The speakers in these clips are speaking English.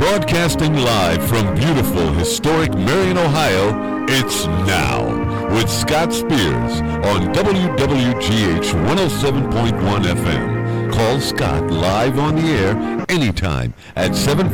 Broadcasting live from beautiful, historic Marion, Ohio, it's Now with Scott Spears on WWGH 107.1 FM. Call Scott live on the air anytime at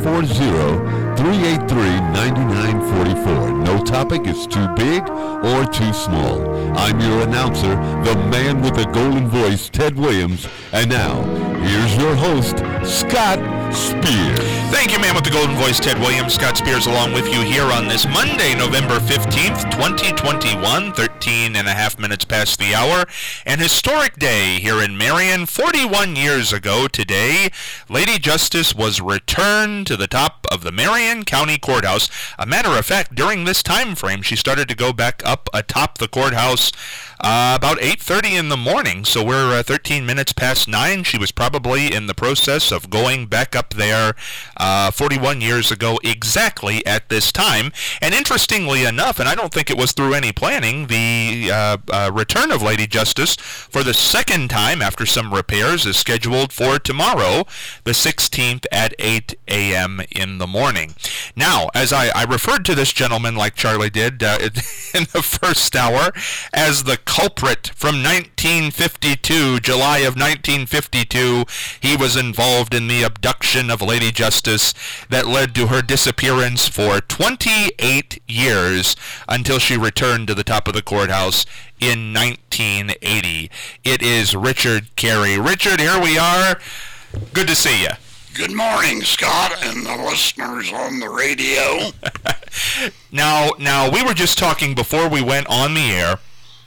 740-383-9944. No topic is too big or too small. I'm your announcer, the man with the golden voice, Ted Williams. And now, here's your host, Scott Spears. Thank you, man with the golden voice, Ted Williams. Scott Spears along with you here on this Monday, November 15th, 2021, 13 and a half minutes past the hour. An historic day here in Marion. 41 years ago today, Lady Justice was returned to the top of the Marion County Courthouse. A matter of fact, during this time frame, she started to go back up atop the courthouse about 8:30 in the morning. So we're 13 minutes past 9. She was probably in the process of going back up there 41 years ago exactly at this time. And interestingly enough, and I don't think it was through any planning, the return of Lady Justice for the second time after some repairs is scheduled for tomorrow, the 16th at 8 a.m. in the morning. Now, as I referred to this gentleman like Charlie did in the first hour as the culprit from 1952, July of 1952, he was involved in the abduction of Lady Justice that led to her disappearance for 28 years until she returned to the top of the courthouse in 1980. It is Richard Carey. Richard, here we are. Good to see you. Good morning, Scott, and the listeners on the radio. Now, we were just talking before we went on the air.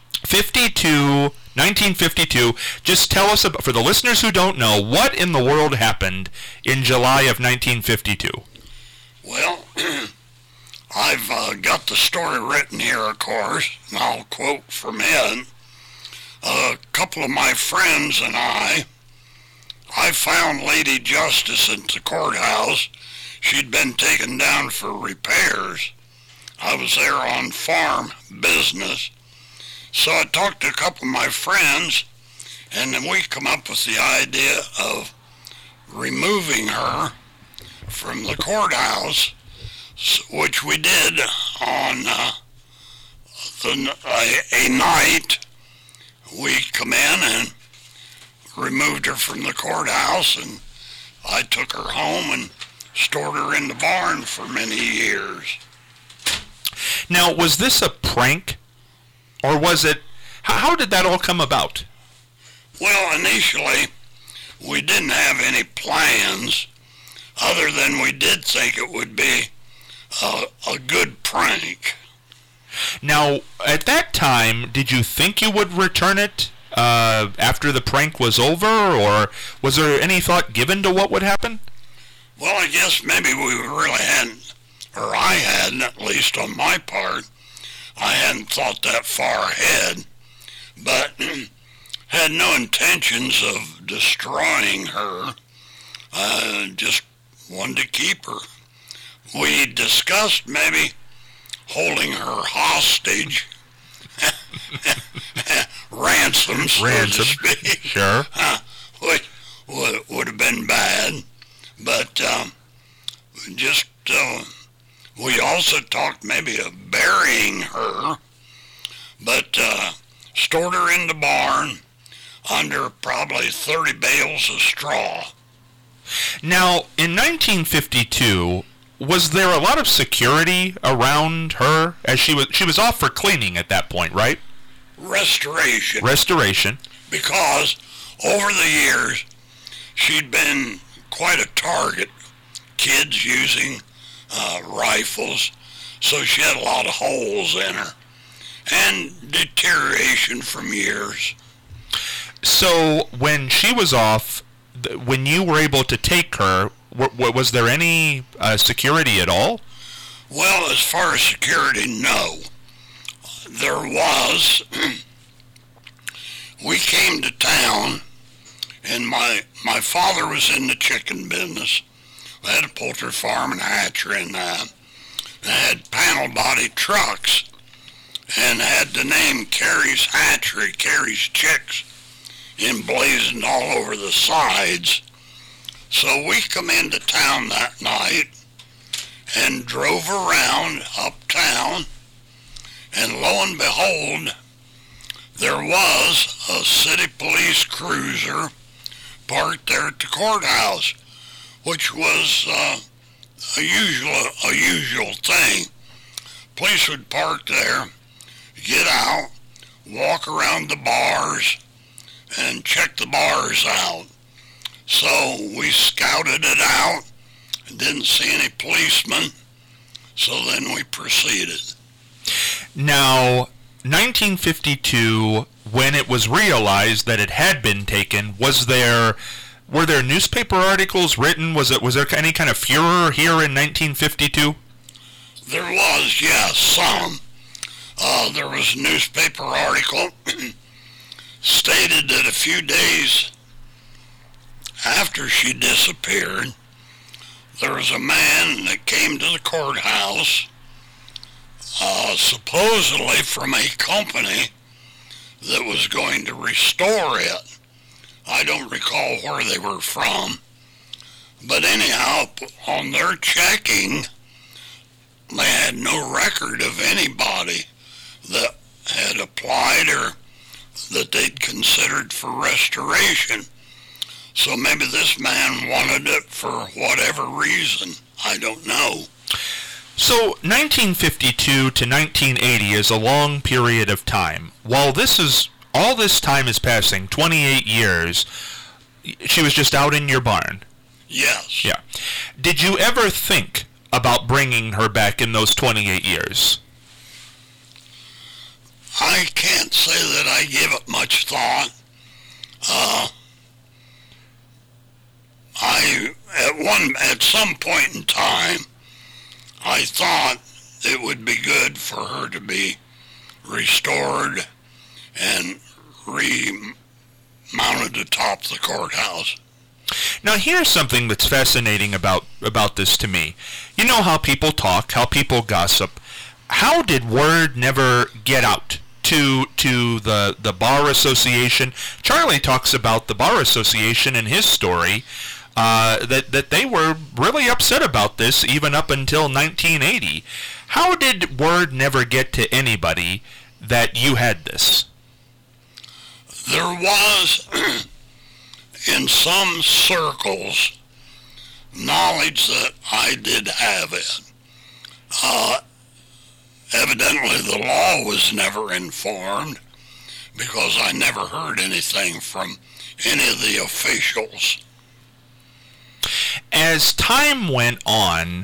1952, just tell us, about, for the listeners who don't know, what in the world happened in July of 1952? Well, I've got the story written here, of course, and I'll quote from it. A couple of my friends and I found Lady Justice at the courthouse. She'd been taken down for repairs. I was there on farm business. So I talked to a couple of my friends, and then we come up with the idea of removing her from the courthouse, which we did on a night. We come in and removed her from the courthouse, and I took her home and stored her in the barn for many years. Now, was this a prank? Or was it, how did that all come about? Well, initially, we didn't have any plans other than we did think it would be a good prank. Now, at that time, did you think you would return it after the prank was over, or was there any thought given to what would happen? Well, I guess maybe we really hadn't, or I hadn't, at least on my part. I hadn't thought that far ahead, but had no intentions of destroying her. Just wanted to keep her. We discussed maybe holding her hostage, ransom, so to speak. Sure. Which would have been bad, but we also talked maybe of burying her, but stored her in the barn under probably 30 bales of straw. Now, in 1952, was there a lot of security around her as she was off for cleaning at that point, right? Restoration. Because over the years, she'd been quite a target. Kids using rifles, so she had a lot of holes in her, and deterioration from years. So when she was off, when you were able to take her, was there any security at all? Well, as far as security, no. There was. We came to town, and my father was in the chicken business. I had a poultry farm and a hatchery and that. I had panel body trucks and had the name Carey's Hatchery, Carey's Chicks, emblazoned all over the sides. So we come into town that night and drove around uptown, and lo and behold, there was a city police cruiser parked there at the courthouse, which was a usual thing. Police would park there, get out, walk around the bars, and check the bars out. So we scouted it out, didn't see any policemen, so then we proceeded. Now, 1952, when it was realized that it had been taken, were there newspaper articles written? Was there any kind of furor here in 1952? There was, yes, some. There was a newspaper article stated that a few days after she disappeared, there was a man that came to the courthouse, supposedly from a company that was going to restore it. I don't recall where they were from. But anyhow, on their checking, they had no record of anybody that had applied or that they'd considered for restoration. So maybe this man wanted it for whatever reason. I don't know. So 1952 to 1980 is a long period of time. While all this time is passing, 28 years, she was just out in your barn. Yes. Yeah. Did you ever think about bringing her back in those 28 years? I can't say that I gave it much thought. At some point in time, I thought it would be good for her to be restored and remounted atop the courthouse. Now here's something that's fascinating about this to me. You know how people talk, how people gossip. How did word never get out to the Bar Association? Charlie talks about the Bar Association in his story, that they were really upset about this even up until 1980. How did word never get to anybody that you had this? There was, in some circles, knowledge that I did have it. Evidently, the law was never informed because I never heard anything from any of the officials. As time went on,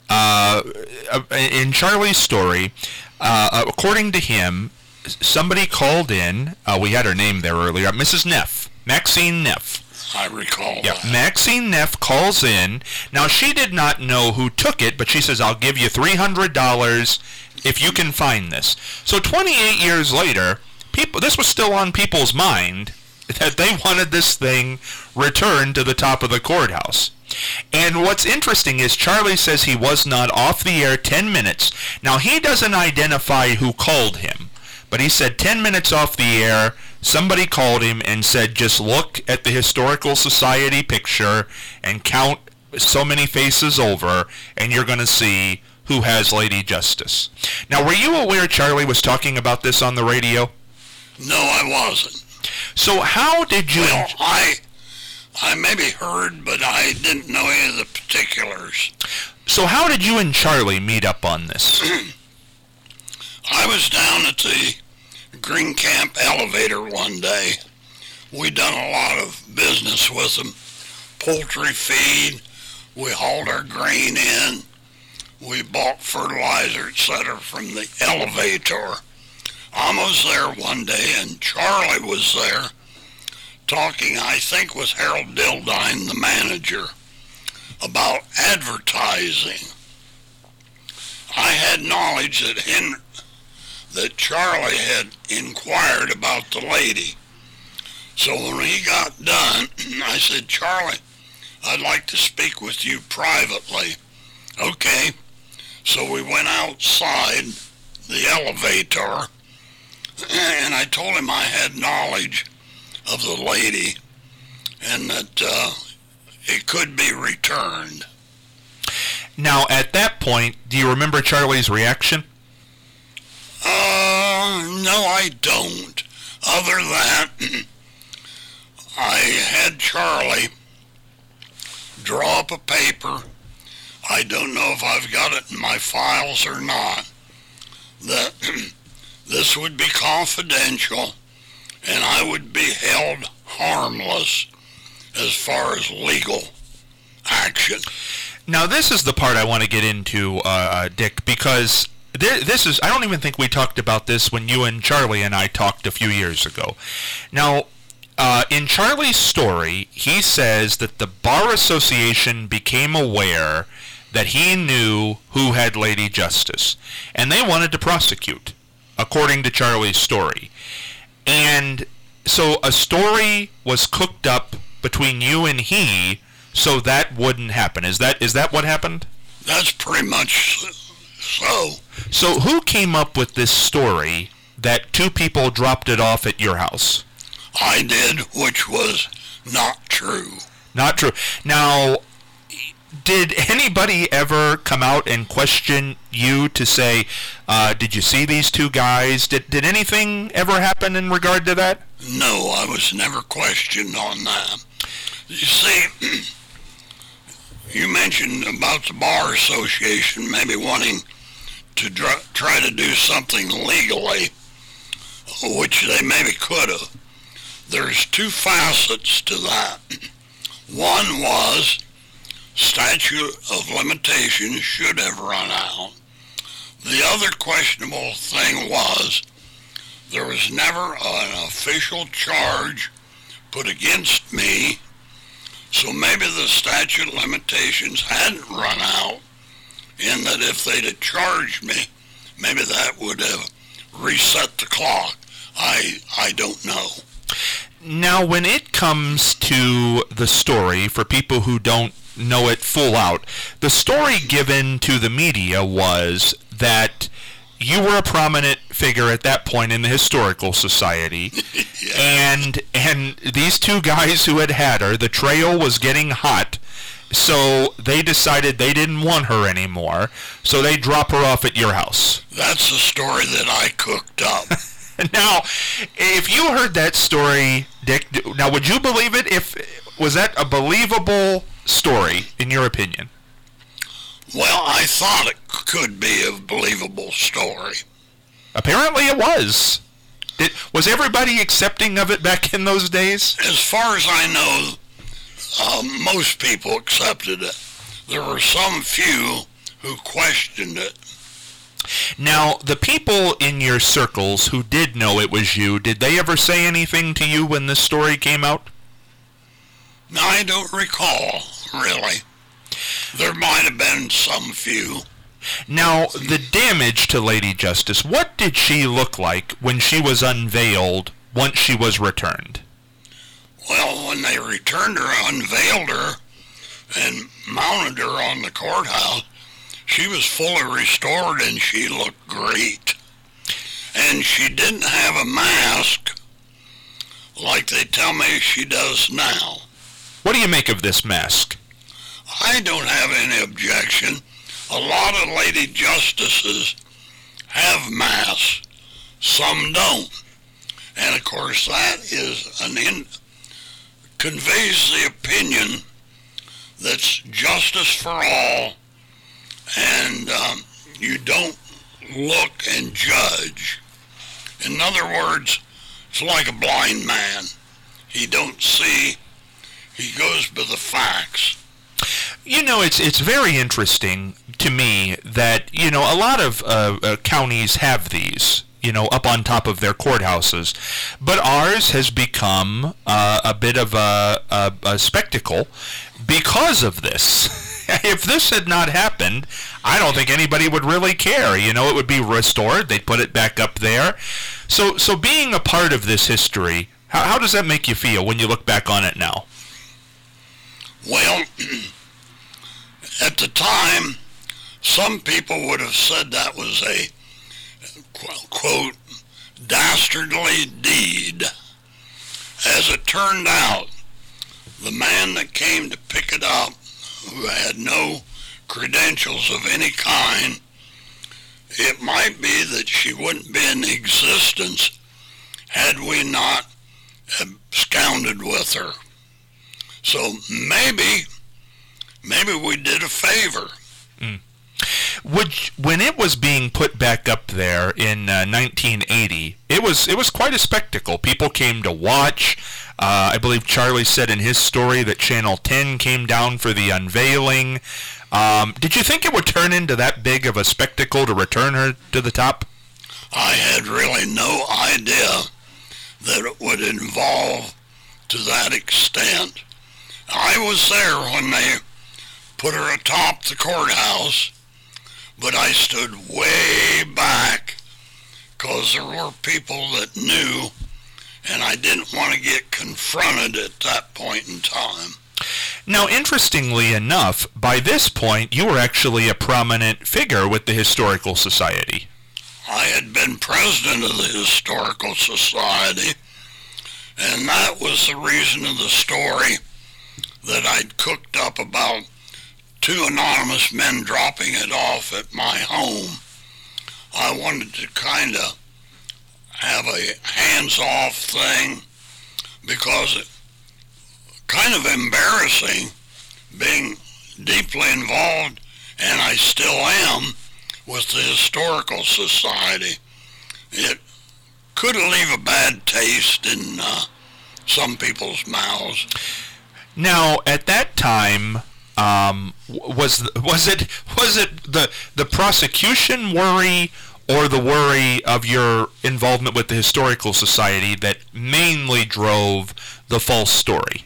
in Charlie's story, according to him, somebody called in. We had her name there earlier, Mrs. Neff, Maxine Neff. I recall that. Maxine Neff calls in. Now, she did not know who took it, but she says, I'll give you $300 if you can find this. So 28 years later, this was still on people's mind that they wanted this thing returned to the top of the courthouse. And what's interesting is Charlie says he was not off the air 10 minutes. Now, he doesn't identify who called him, but he said 10 minutes off the air, somebody called him and said, just look at the Historical Society picture and count so many faces over, and you're going to see who has Lady Justice. Now, were you aware Charlie was talking about this on the radio? No, I wasn't. So how did you... Well, I maybe heard, but I didn't know any of the particulars. So how did you and Charlie meet up on this? I was down at the Green Camp elevator one day. We done a lot of business with them. Poultry feed, we hauled our grain in, we bought fertilizer, etc. from the elevator. I was there one day and Charlie was there talking, I think, with Harold Dildine, the manager, about advertising. I had knowledge that Charlie had inquired about the lady. So when he got done, I said, Charlie, I'd like to speak with you privately. Okay. So we went outside the elevator, and I told him I had knowledge of the lady and that it could be returned. Now, at that point, do you remember Charlie's reaction? No, I don't. Other than I had Charlie draw up a paper. I don't know if I've got it in my files or not. That this would be confidential and I would be held harmless as far as legal action. Now, this is the part I want to get into, Dick, because this is, I don't even think we talked about this when you and Charlie and I talked a few years ago. Now, in Charlie's story, he says that the Bar Association became aware that he knew who had Lady Justice, and they wanted to prosecute, according to Charlie's story. And so a story was cooked up between you and he so that wouldn't happen. Is that what happened? That's pretty much so. So who came up with this story that two people dropped it off at your house? I did, which was not true. Not true. Now, did anybody ever come out and question you to say, did you see these two guys? Did anything ever happen in regard to that? No, I was never questioned on that. You see, you mentioned about the Bar Association maybe wanting to try to do something legally, which they maybe could have. There's two facets to that. One was statute of limitations should have run out. The other questionable thing was there was never an official charge put against me, so maybe the statute of limitations hadn't run out, and that if they'd have charged me, maybe that would have reset the clock. I don't know. Now, when it comes to the story, for people who don't know it full out, the story given to the media was that you were a prominent figure at that point in the Historical Society, and these two guys who had her, the trail was getting hot, so they decided they didn't want her anymore, so they drop her off at your house. That's the story that I cooked up. Now, if you heard that story, Dick, now would you believe it? Was that a believable story, in your opinion? Well, I thought it could be a believable story. Apparently it was. Was everybody accepting of it back in those days? As far as I know, most people accepted it. There were some few who questioned it. Now, the people in your circles who did know it was you, did they ever say anything to you when this story came out? No, I don't recall, really. There might have been some few. Now, the damage to Lady Justice, what did she look like when she was unveiled once she was returned? Well, when they returned her, unveiled her, and mounted her on the courthouse, she was fully restored and she looked great. And she didn't have a mask like they tell me she does now. What do you make of this mask? I don't have any objection. A lot of Lady Justices have masks. Some don't. And of course that is conveys the opinion that's justice for all, and you don't look and judge. In other words, it's like a blind man. He don't see, he goes by the facts. You know, it's very interesting to me that, you know, a lot of counties have these, you know, up on top of their courthouses. But ours has become a bit of a spectacle because of this. If this had not happened, I don't think anybody would really care. You know, it would be restored. They'd put it back up there. So being a part of this history, how does that make you feel when you look back on it now? Well, at the time, some people would have said that was a, quote, dastardly deed. As it turned out, the man that came to pick it up, who had no credentials of any kind, it might be that she wouldn't be in existence had we not absconded with her. So maybe we did a favor. When it was being put back up there in 1980, it was quite a spectacle. People came to watch. I believe Charlie said in his story that Channel 10 came down for the unveiling. Did you think it would turn into that big of a spectacle to return her to the top? I had really no idea that it would evolve to that extent. I was there when they put her atop the courthouse, but I stood way back because there were people that knew, and I didn't want to get confronted at that point in time. Now, interestingly enough, by this point, you were actually a prominent figure with the Historical Society. I had been president of the Historical Society, and that was the reason of the story that I'd cooked up about 2 anonymous men dropping it off at my home. I wanted to kind of have a hands-off thing because it kind of embarrassing being deeply involved, and I still am, with the Historical Society. It could leave a bad taste in some people's mouths. Now, at that time, was it the prosecution worry or the worry of your involvement with the Historical Society that mainly drove the false story?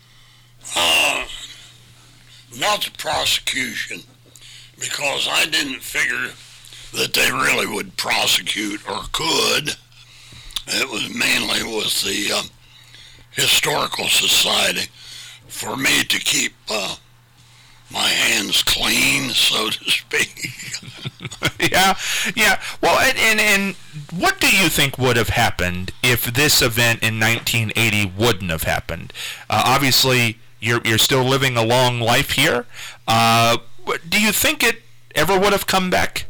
Not the prosecution, because I didn't figure that they really would prosecute or could. It was mainly with the Historical Society for me to keep my hands clean, so to speak. Yeah. Well, and what do you think would have happened if this event in 1980 wouldn't have happened? Obviously, you're still living a long life here. Do you think it ever would have come back?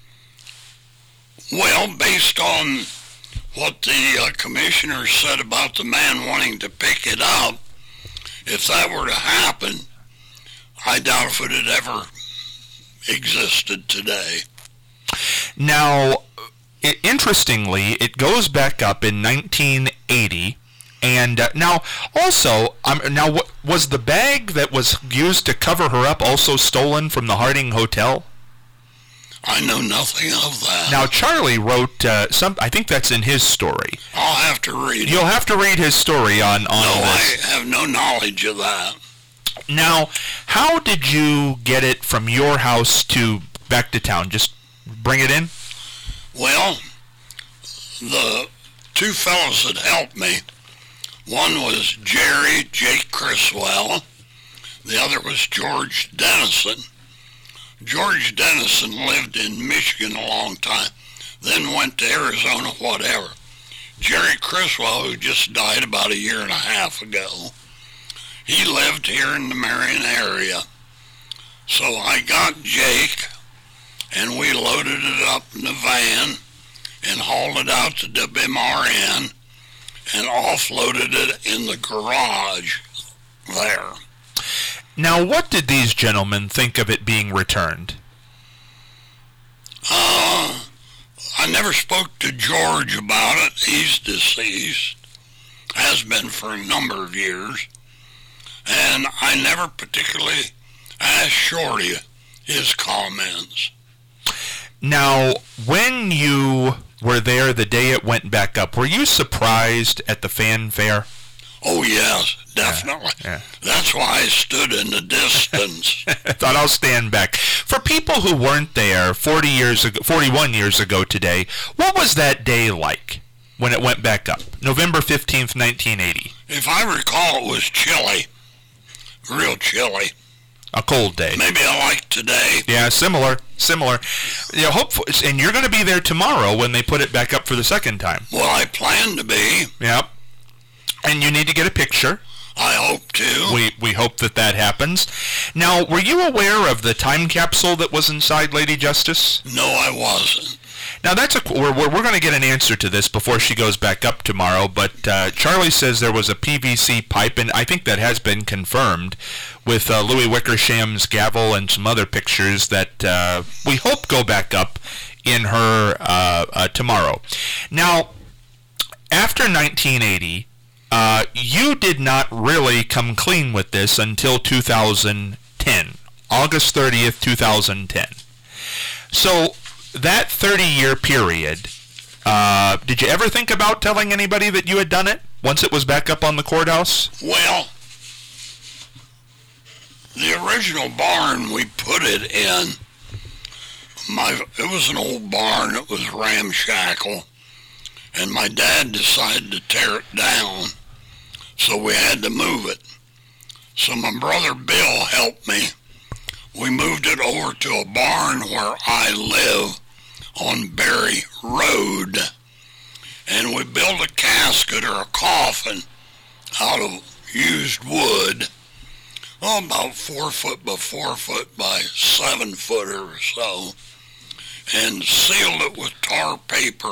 Well, based on what the commissioner said about the man wanting to pick it up, if that were to happen, I doubt if it had ever existed today. Now, interestingly, it goes back up in 1980, and now also, was the bag that was used to cover her up also stolen from the Harding Hotel? I know nothing of that. Now, Charlie wrote I think that's in his story. I'll have to read it. You'll have to read his story on No, this. I have no knowledge of that. Now, how did you get it from your house to back to town? Just bring it in? Well, the 2 fellows that helped me, one was Jake Criswell, the other was George Dennison. George Dennison lived in Michigan a long time, then went to Arizona, whatever. Jerry Criswell, who just died about 1.5 years ago, he lived here in the Marion area. So I got Jake, and we loaded it up in the van and hauled it out to WMRN and offloaded it in the garage there. Now, what did these gentlemen think of it being returned? I never spoke to George about it. He's deceased. Has been for a number of years. And I never particularly asked Shorty his comments. Now, when you were there the day it went back up, were you surprised at the fanfare? Oh, yes, definitely. Yeah. That's why I stood in the distance. I thought I'll stand back. For people who weren't there 41 years ago today, what was that day like when it went back up? November 15th, 1980. If I recall, it was chilly. Real chilly. A cold day. Maybe like today. Yeah, similar. Yeah, hopefully, and you're going to be there tomorrow when they put it back up for the second time. Well, I plan to be. Yep. And you need to get a picture. I hope to. We hope that happens. Now, were you aware of the time capsule that was inside Lady Justice? No, I wasn't. Now, we're going to get an answer to this before she goes back up tomorrow, but Charlie says there was a PVC pipe, and I think that has been confirmed, with Louis Wickersham's gavel and some other pictures that we hope go back up in her tomorrow. Now, after 1980, you did not really come clean with this until 2010, August 30th, 2010. So that 30-year period, did you ever think about telling anybody that you had done it once it was back up on the courthouse? Well, the original barn we put it in, it was an old barn. It was ramshackle, and my dad decided to tear it down, so we had to move it. So my brother Bill helped me. We moved it over to a barn where I live on Berry Road, and we built a casket or a coffin out of used wood, about 4 foot by 4 foot by 7 foot or so, and sealed it with tar paper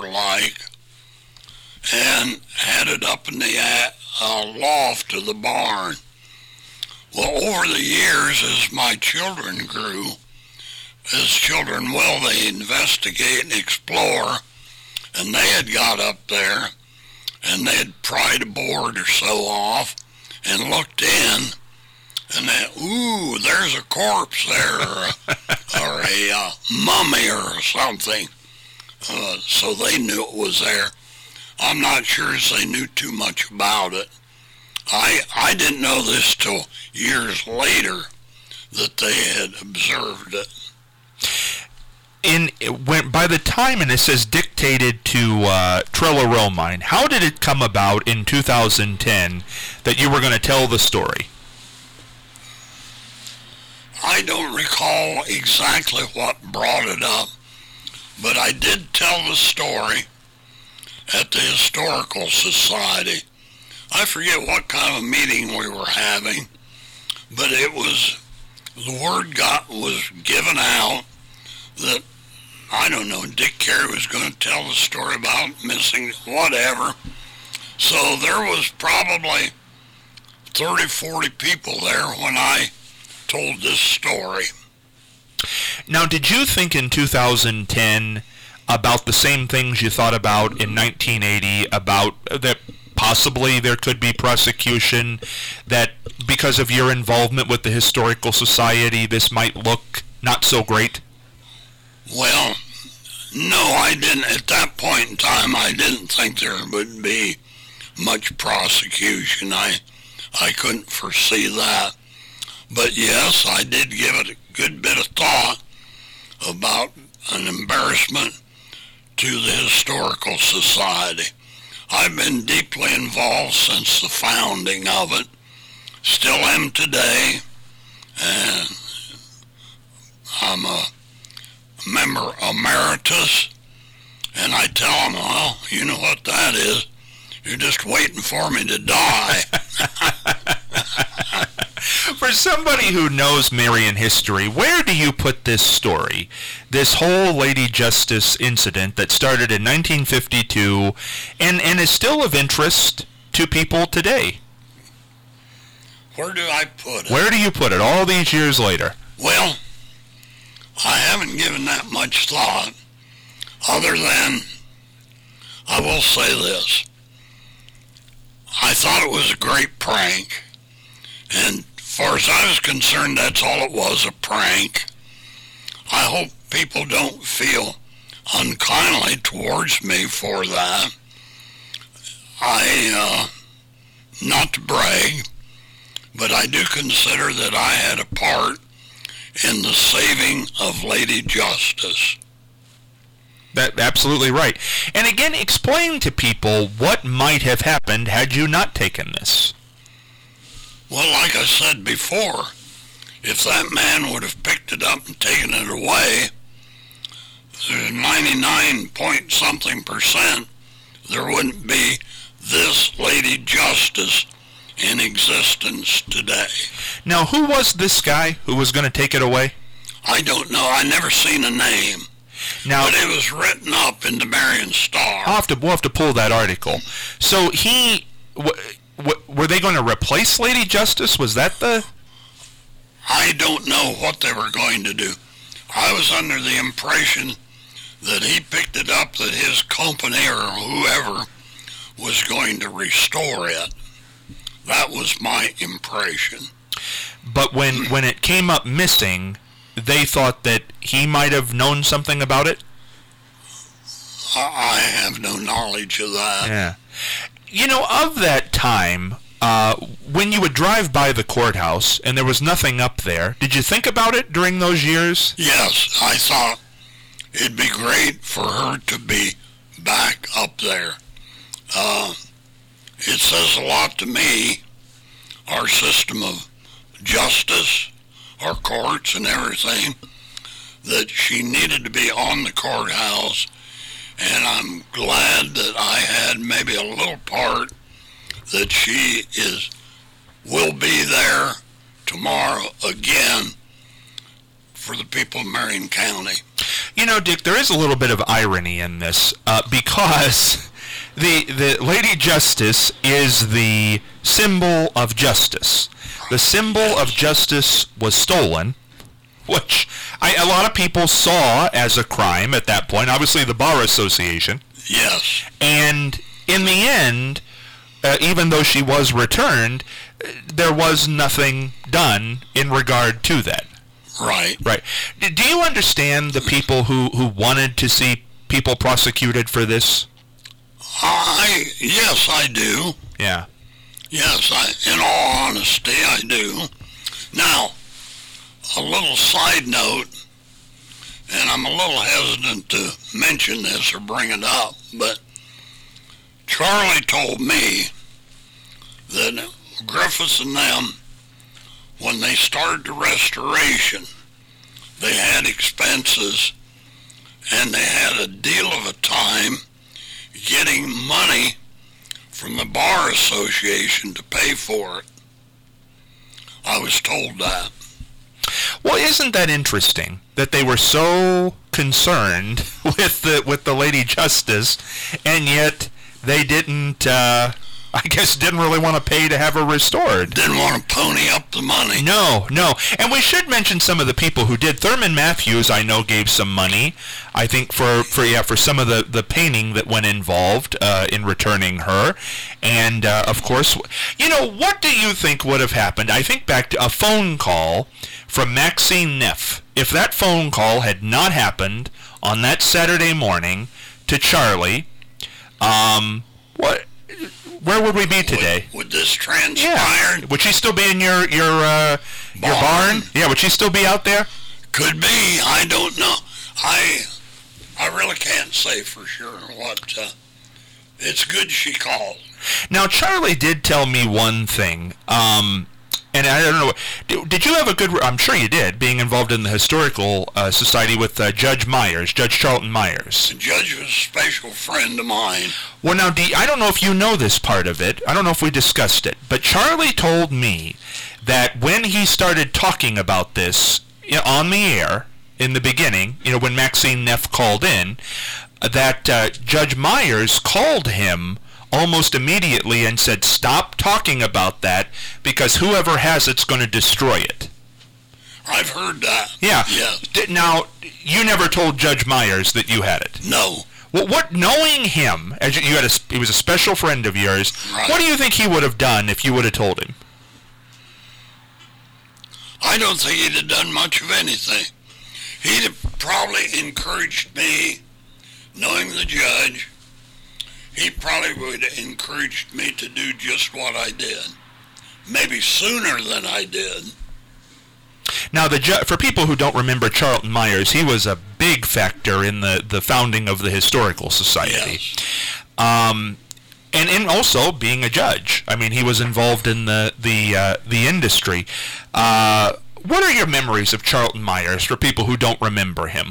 and had it up in the loft of the barn. Well, over the years, as my children grew, as children will, they investigate and explore, and they had got up there, and they had pried a board or so off, and looked in, and they, ooh, there's a corpse there, or a mummy or something. So they knew it was there. I'm not sure as they knew too much about it. I didn't know this till years later that they had observed it. By the time, and it says dictated to Trilla Romine, how did it come about in 2010 that you were going to tell the story? I don't recall exactly what brought it up, but I did tell the story at the Historical Society. I forget what kind of meeting we were having, but it was, the word was given out that, I don't know, Dick Carey was going to tell the story about missing whatever. So there was probably 30, 40 people there when I told this story. Now, did you think in 2010 about the same things you thought about in 1980, about that possibly there could be prosecution, that because of your involvement with the Historical Society, this might look not so great? Well, no, I didn't. At that point in time, I didn't think there would be much prosecution. I couldn't foresee that. But yes, I did give it a good bit of thought about an embarrassment to the Historical Society. I've been deeply involved since the founding of it, still am today, and I'm a member emeritus, and I tell them, well, you know what that is, you're just waiting for me to die. For somebody who knows Marion history, where do you put this story? This whole Lady Justice incident that started in 1952 and is still of interest to people today. Where do I put it? Where do you put it all these years later? Well, I haven't given that much thought, other than I will say this. I thought it was a great prank, and as far as I was concerned, that's all it was, a prank. I hope people don't feel unkindly towards me for that. Not to brag, but I do consider that I had a part in the saving of Lady Justice. That's absolutely right. And again, explain to people what might have happened had you not taken this. Well, like I said before, if that man would have picked it up and taken it away, there's 99-point-something%, there wouldn't be this Lady Justice in existence today. Now, who was this guy who was going to take it away? I don't know. I never seen a name. Now, but it was written up in the Marion Star. We'll have to pull that article. So were they going to replace Lady Justice? Was that the... I don't know what they were going to do. I was under the impression that he picked it up, that his company or whoever was going to restore it. That was my impression. But when it came up missing, they thought that he might have known something about it? I have no knowledge of that. Yeah. You know, of that time, when you would drive by the courthouse and there was nothing up there, did you think about it during those years? Yes, I thought it'd be great for her to be back up there. It says a lot to me, our system of justice, our courts and everything, that she needed to be on the courthouse, and I'm glad that I had maybe a little part that she will be there tomorrow again for the people of Marion County. You know, Dick, there is a little bit of irony in this, because the Lady Justice is the symbol of justice. The symbol of justice was stolen, which a lot of people saw as a crime at that point, obviously the Bar Association. Yes. And in the end, even though she was returned, there was nothing done in regard to that. Right. Right. Do you understand the people who wanted to see people prosecuted for this? Yes, I do. Yeah. Yes, in all honesty, I do. Now, a little side note, and I'm a little hesitant to mention this or bring it up, but Charlie told me that Griffiths and them, when they started the restoration, they had expenses, and they had a deal of a time getting money from the Bar Association to pay for it. I was told that. Well, isn't that interesting that they were so concerned with the Lady Justice, and yet they didn't really want to pay to have her restored. Didn't want to pony up the money. No. And we should mention some of the people who did. Thurman Matthews, I know, gave some money, I think, for some of the painting that went involved in returning her. And, of course, you know, what do you think would have happened? I think back to a phone call from Maxine Neff. If that phone call had not happened on that Saturday morning to Charlie, where would we be today? Would this transpire? Yeah. Would she still be in your barn? Yeah, would she still be out there? Could be. I don't know. I really can't say for sure what. It's good she called. Now, Charlie did tell me one thing. And I don't know, did you have a good, I'm sure you did, being involved in the Historical Society with Judge Myers, Judge Charlton Myers. The judge was a special friend of mine. Well, now, I don't know if you know this part of it. I don't know if we discussed it. But Charlie told me that when he started talking about this on the air in the beginning, you know, when Maxine Neff called in, that Judge Myers called him almost immediately and said, stop talking about that because whoever has it's going to destroy it. I've heard that. Yeah. Yes. Now, you never told Judge Myers that you had it. No. Well, knowing him, as he was a special friend of yours, right. What do you think he would have done if you would have told him? I don't think he'd have done much of anything. He'd have probably encouraged me, knowing the judge, he probably would have encouraged me to do just what I did. Maybe sooner than I did. Now, for people who don't remember Charlton Myers, he was a big factor in the founding of the Historical Society. Yes. And also being a judge. I mean, he was involved in the industry. What are your memories of Charlton Myers for people who don't remember him?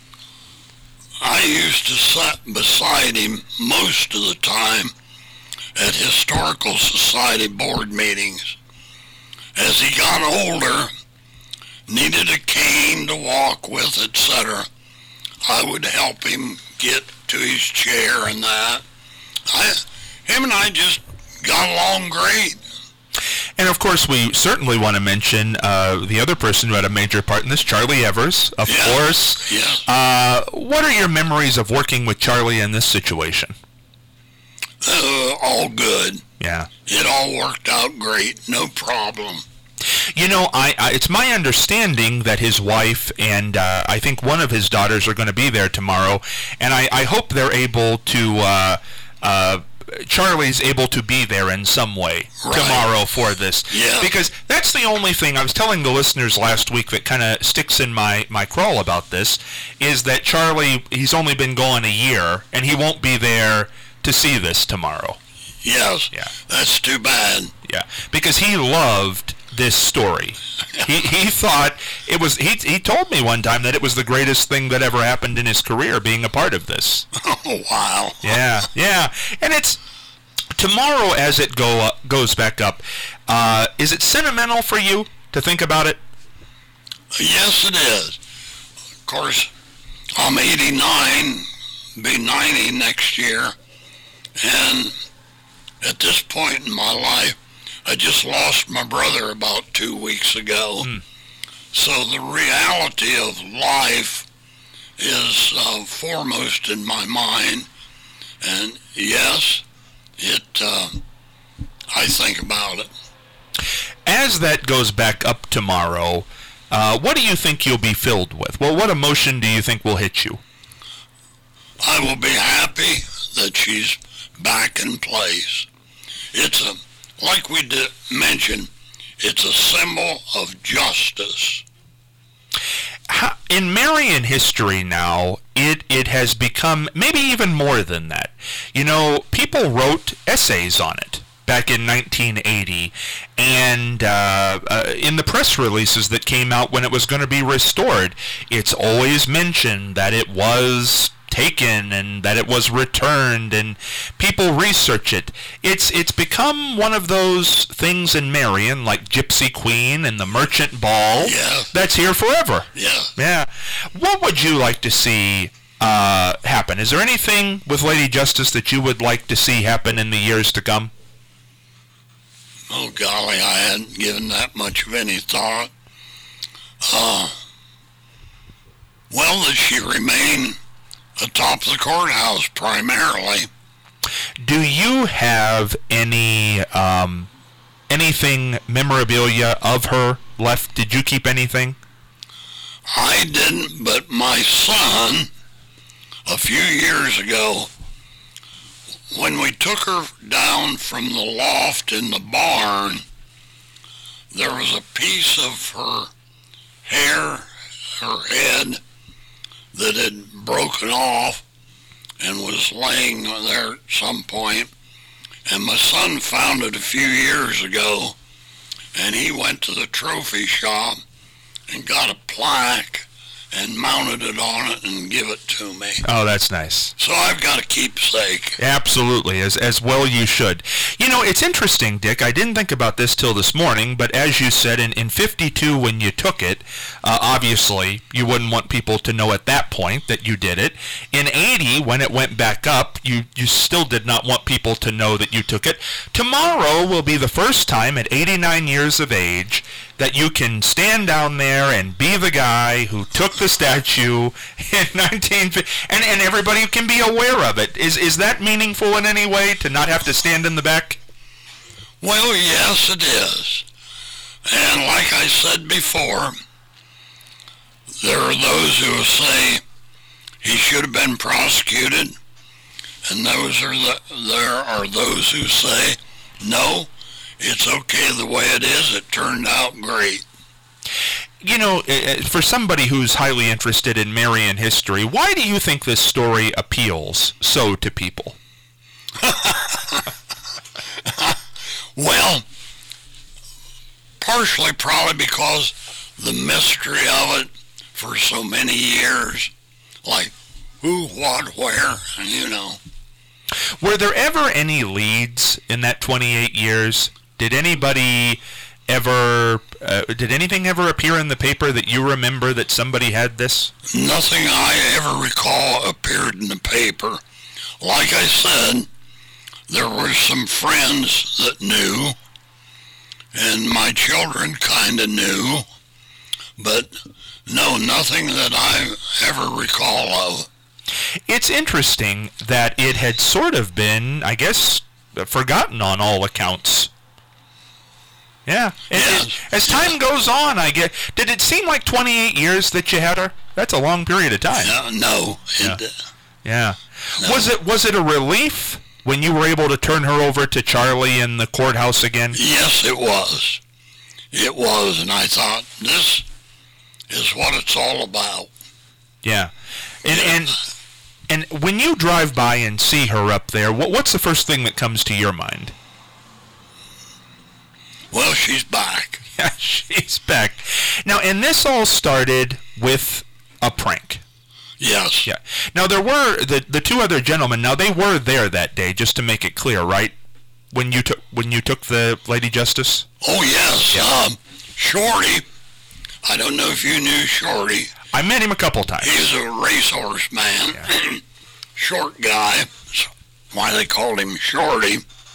I used to sit beside him most of the time at Historical Society board meetings. As he got older, needed a cane to walk with, etc., I would help him get to his chair and that. Him and I just got along great. And of course, we certainly want to mention the other person who had a major part in this, Charlie Evers, of course. Yes. What are your memories of working with Charlie in this situation? All good. Yeah. It all worked out great, no problem. You know, it's my understanding that his wife and I think one of his daughters are going to be there tomorrow, and I hope they're able to, Charlie's able to be there in some way tomorrow for this. Yeah. Because that's the only thing, I was telling the listeners last week that kind of sticks in my crawl about this, is that Charlie, he's only been gone a year, and he won't be there to see this tomorrow. Yes. Yeah. That's too bad. Yeah. Because he loved this story. He thought it was, he told me one time that it was the greatest thing that ever happened in his career, being a part of this. Oh, wow. Yeah. And it's tomorrow as it goes back up. Is it sentimental for you to think about it? Yes, it is. Of course, I'm 89, be 90 next year, and at this point in my life, I just lost my brother about 2 weeks ago. So the reality of life is foremost in my mind. And yes, I think about it. As that goes back up tomorrow, what do you think you'll be filled with? Well, what emotion do you think will hit you? I will be happy that she's back in place. It's like we mentioned, it's a symbol of justice. In Marion history now, it has become maybe even more than that. You know, people wrote essays on it back in 1980, and in the press releases that came out when it was going to be restored, it's always mentioned that it was taken and that it was returned, and people research it. It's become one of those things in Marion, like Gypsy Queen and the Merchant Ball, that's here forever. Yeah. What would you like to see happen? Is there anything with Lady Justice that you would like to see happen in the years to come? Oh, golly, I hadn't given that much of any thought. Well, that she remain atop the courthouse primarily. Do you have any anything memorabilia of her left? Did you keep anything? I didn't, but my son, a few years ago, when we took her down from the loft in the barn, there was a piece of her hair, her head, that had broken off and was laying there at some point, and my son found it a few years ago, and he went to the trophy shop and got a plaque and mounted it on it and give it to me. Oh, that's nice. So I've got a keepsake. Absolutely, as well you should. You know, it's interesting, Dick. I didn't think about this till this morning, but as you said, in 52 when you took it, obviously you wouldn't want people to know at that point that you did it. In 80, when it went back up, you still did not want people to know that you took it. Tomorrow will be the first time at 89 years of age that you can stand down there and be the guy who took the statue in 1950, and everybody can be aware of it. Is that meaningful in any way, to not have to stand in the back? Well, yes, it is. And like I said before, there are those who say he should have been prosecuted, and there are those who say, no, it's okay the way it is. It turned out great. You know, for somebody who's highly interested in Marion history, why do you think this story appeals so to people? Well, partially probably because the mystery of it for so many years, like who, what, where, you know. Were there ever any leads in that 28 years? Did anybody ever, did anything ever appear in the paper that you remember that somebody had this? Nothing I ever recall appeared in the paper. Like I said, there were some friends that knew, and my children kind of knew, but no, nothing that I ever recall of. It's interesting that it had sort of been, I guess, forgotten on all accounts. Yeah. Yes. As time goes on, I guess, did it seem like 28 years that you had her? That's a long period of time. No. Yeah. No. Was it a relief when you were able to turn her over to Charlie in the courthouse again? Yes, it was. It was, and I thought, this is what it's all about. Yeah. And when you drive by and see her up there, what's the first thing that comes to your mind? Well, she's back. Yeah, she's back. Now, and this all started with a prank. Yes. Yeah. Now, there were the two other gentlemen. Now, they were there that day, just to make it clear, right? When you took the Lady Justice? Oh, yes. Yeah. Shorty. I don't know if you knew Shorty. I met him a couple times. He's a racehorse man. Yeah. Short guy. That's why they called him Shorty.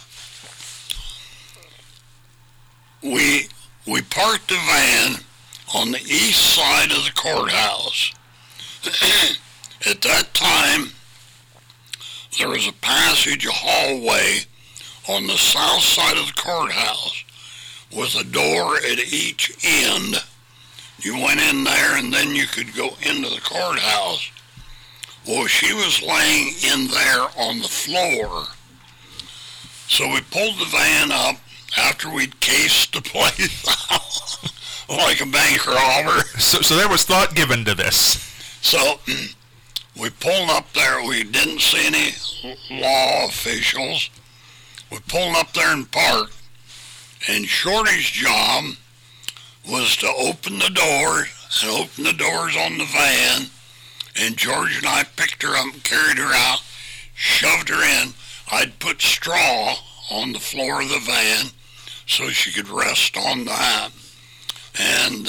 We parked the van on the east side of the courthouse. At that time, there was a passage, a hallway on the south side of the courthouse with a door at each end. You went in there and then you could go into the courthouse. Well, she was laying in there on the floor. So we pulled the van up after we'd cased the place out like a bank robber. So there was thought given to this. So we pulled up there. We didn't see any law officials. We pulled up there and parked. And Shorty's job was to open the doors and open the doors on the van. And George and I picked her up and carried her out, shoved her in. I'd put straw on the floor of the van so she could rest on that. And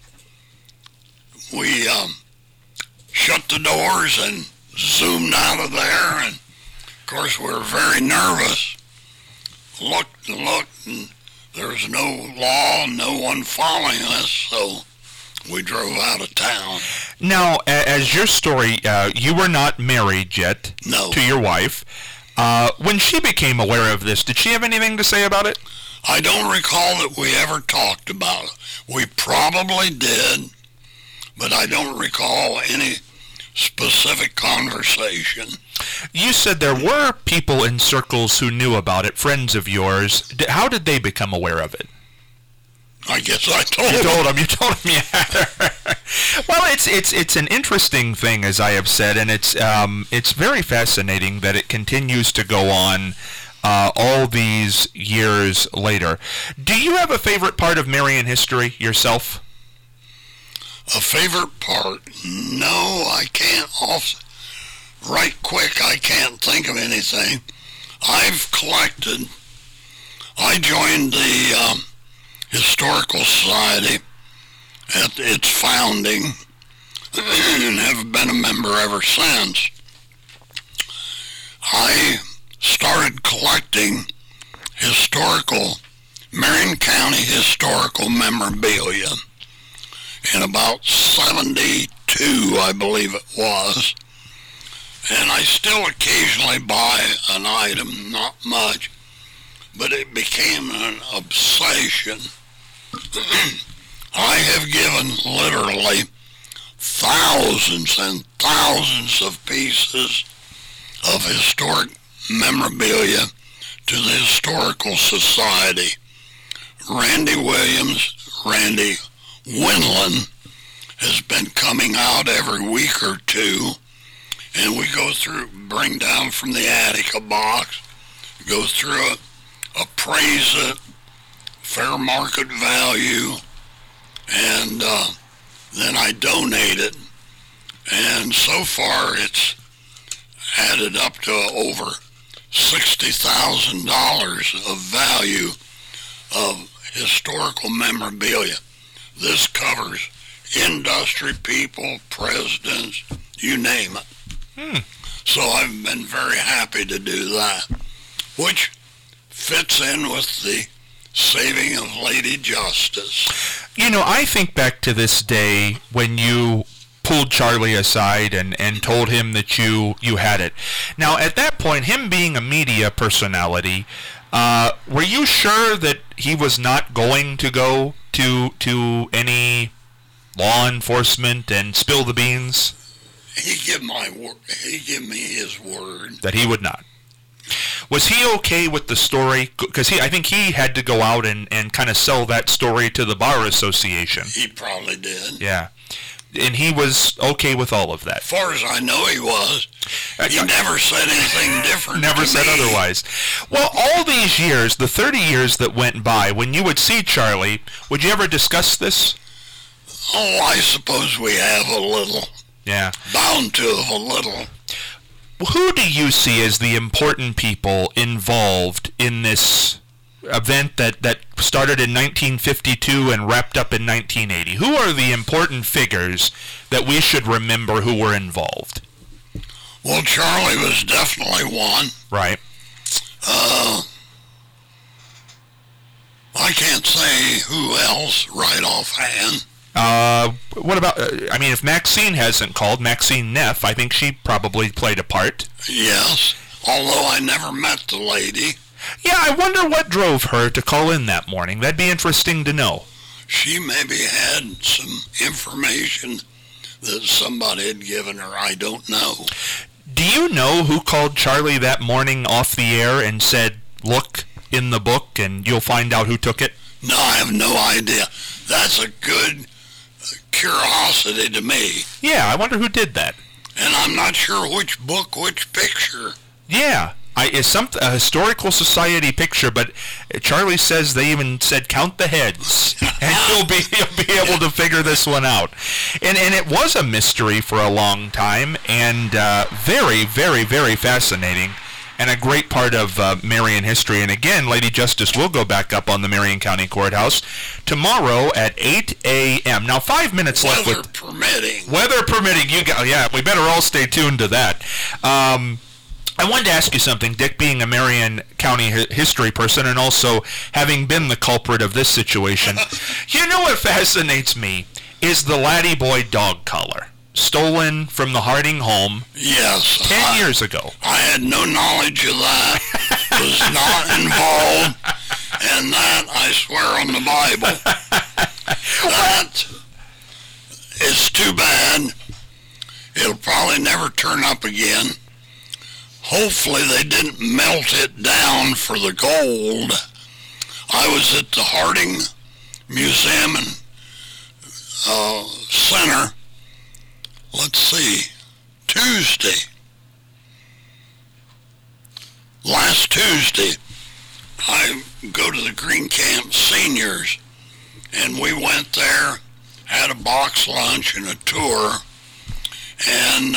we shut the doors and zoomed out of there. And, of course, we were very nervous. Looked, and there was no law, no one following us, so we drove out of town. Now, as your story, you were not married yet to your wife. When she became aware of this, did she have anything to say about it? I don't recall that we ever talked about it. We probably did, but I don't recall any specific conversation. You said there were people in circles who knew about it, friends of yours. How did they become aware of it? I guess I told them. You told them, yeah. Well, it's an interesting thing, as I have said, and it's very fascinating that it continues to go on all these years later. Do you have a favorite part of Marion history yourself? A favorite part? No, I can't. Right quick, I can't think of anything. I've collected. I joined the Historical Society at its founding and have been a member ever since. I started collecting Marion County historical memorabilia in about 72, I believe it was. And I still occasionally buy an item, not much, but it became an obsession. I have given literally thousands and thousands of pieces of historic memorabilia to the Historical Society. Randy Winland has been coming out every week or two, and we go through, bring down from the attic a box, go through it, appraise it, fair market value, and then I donate it. And so far it's added up to over $60,000 of value of historical memorabilia. This covers industry people, presidents, you name it. So I've been very happy to do that, which fits in with the saving of Lady Justice. You know, I think back to this day when you pulled Charlie aside and told him that you had it. Now, at that point, him being a media personality, were you sure that he was not going to go to any law enforcement and spill the beans? He gave me his word that he would not. Was he okay with the story? Because I think he had to go out and kind of sell that story to the Bar Association. He probably did. Yeah. And he was okay with all of that. As far as I know, he was. He never said anything different. Never said otherwise. Well, all these years, the 30 years that went by, when you would see Charlie, would you ever discuss this? Oh, I suppose we have a little. Yeah. Bound to have a little. Who do you see as the important people involved in this event that started in 1952 and wrapped up in 1980? Who are the important figures that we should remember who were involved? Well, Charlie was definitely one. Right. I can't say who else right offhand. What about, if Maxine hasn't called, Maxine Neff, I think she probably played a part. Yes, although I never met the lady. Yeah, I wonder what drove her to call in that morning. That'd be interesting to know. She maybe had some information that somebody had given her. I don't know. Do you know who called Charlie that morning off the air and said, look in the book and you'll find out who took it? No, I have no idea. That's a good curiosity to me. Yeah, I wonder who did that. And I'm not sure which book, which picture. Yeah, it's a historical society picture, but Charlie says they even said count the heads, and he'll be able to figure this one out. And it was a mystery for a long time, and very, very, very fascinating, and a great part of Marion history. And again, Lady Justice will go back up on the Marion County Courthouse tomorrow at 8 a.m. Now, 5 minutes left. Weather permitting. Weather permitting. Yeah, we better all stay tuned to that. I wanted to ask you something, Dick, being a Marion County history person and also having been the culprit of this situation. You know what fascinates me is the Laddie Boy dog collar, stolen from the Harding home. Yes. 10 years ago. I had no knowledge of that. Was not involved. And that, I swear on the Bible. That is too bad. It'll probably never turn up again. Hopefully they didn't melt it down for the gold. I was at the Harding Museum and Center, let's see, last Tuesday, I go to the Green Camp Seniors, and we went there, had a box lunch and a tour, and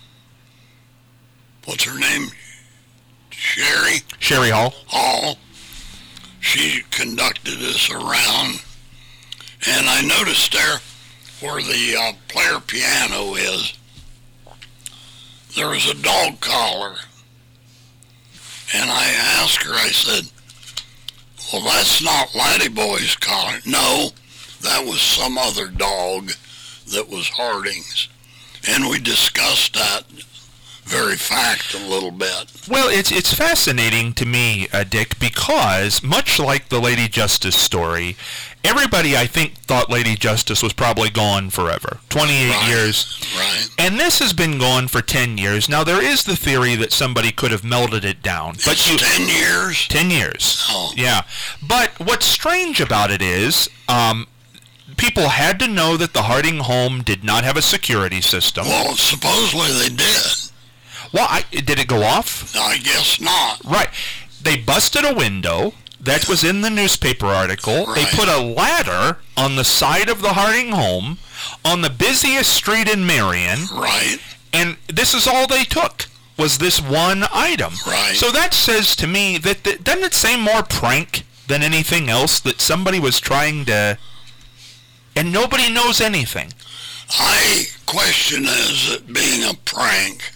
what's her name? Sherry Hall. She conducted us around, and I noticed there where the player piano is, there was a dog collar. And I asked her, I said, well, that's not Laddie Boy's collar. No, that was some other dog that was Harding's. And we discussed that very fact a little bit. Well, it's fascinating to me, Dick, because much like the Lady Justice story, everybody, I think, thought Lady Justice was probably gone forever. 28 years. Right. And this has been gone for 10 years. Now, there is the theory that somebody could have melted it down. But 10 years? 10 years. Oh. Yeah. But what's strange about it is people had to know that the Harding home did not have a security system. Well, supposedly they did. Well, did it go off? I guess not. Right. They busted a window. That was in the newspaper article. Right. They put a ladder on the side of the Harding home on the busiest street in Marion. Right. And this is all they took. was this one item. Right. So that says to me that doesn't it say more prank than anything else, that somebody was trying to, and nobody knows anything? I question is it being a prank.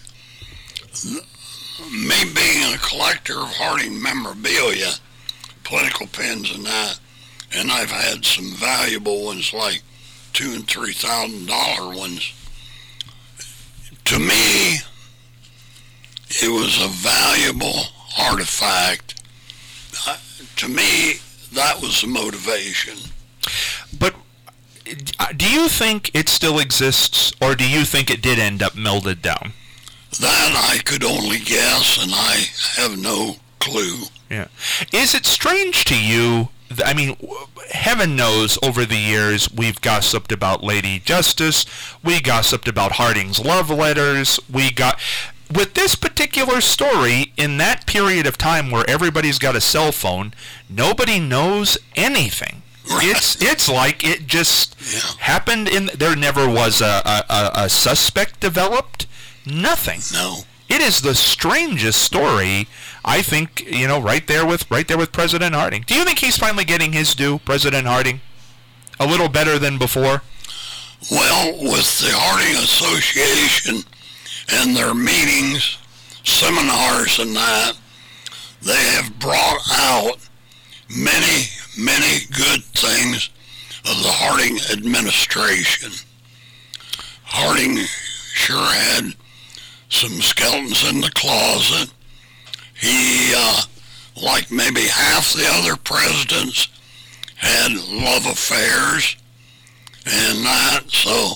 Me being a collector of Harding memorabilia, political pins and that, and I've had some valuable ones like $2,000 and $3,000 ones. To me, it was a valuable artifact. To me, that was the motivation. But do you think it still exists, or do you think it did end up melted down? That I could only guess, and I have no clue. Yeah. Is it strange to you? I mean, heaven knows over the years we've gossiped about Lady Justice, we gossiped about Harding's love letters, with this particular story, in that period of time where everybody's got a cell phone, nobody knows anything. Right. It's like it just happened. There never was a suspect developed. Nothing. No. It is the strangest story, I think, right there with President Harding. Do you think he's finally getting his due, President Harding? A little better than before? Well, with the Harding Association and their meetings, seminars and that, they have brought out many, many good things of the Harding administration. Harding sure had some skeletons in the closet. He, like maybe half the other presidents, had love affairs and that, so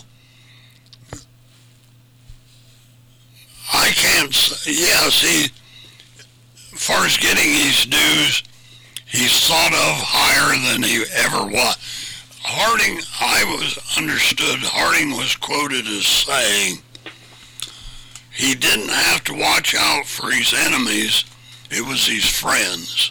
I can't say, yes, as far as getting his dues, he's thought of higher than he ever was. Harding, Harding was quoted as saying, he didn't have to watch out for his enemies, it was his friends.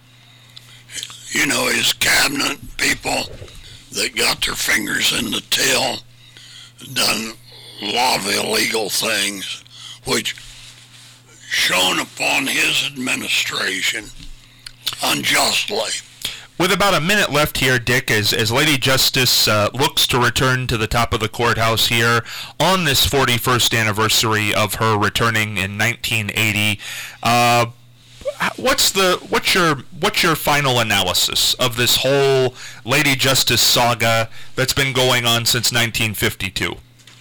His cabinet people that got their fingers in the till, done a lot of illegal things, which shone upon his administration unjustly. With about a minute left here, Dick, as Lady Justice looks to return to the top of the courthouse here on this 41st anniversary of her returning in 1980, what's your final analysis of this whole Lady Justice saga that's been going on since 1952?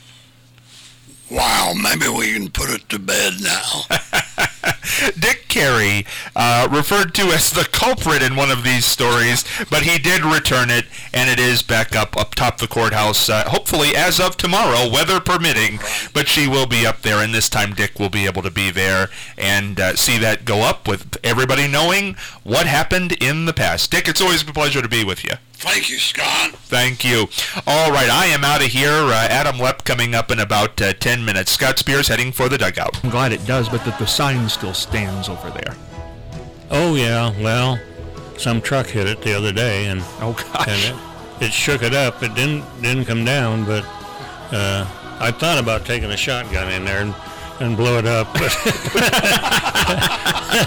Wow, maybe we can put it to bed now. Dick Carey, referred to as the culprit in one of these stories, but he did return it, and it is back up top the courthouse, hopefully as of tomorrow, weather permitting, but she will be up there, and this time Dick will be able to be there and see that go up with everybody knowing what happened in the past. Dick, it's always a pleasure to be with you. Thank you, Scott. Thank you. All right, I am out of here. Adam Lepp coming up in about 10 minutes. Scott Spears heading for the dugout. I'm glad it does, but that the sign still stands over there. Oh, yeah. Well, some truck hit it the other day, and it shook it up. It didn't come down, but I thought about taking a shotgun in there and blow it up.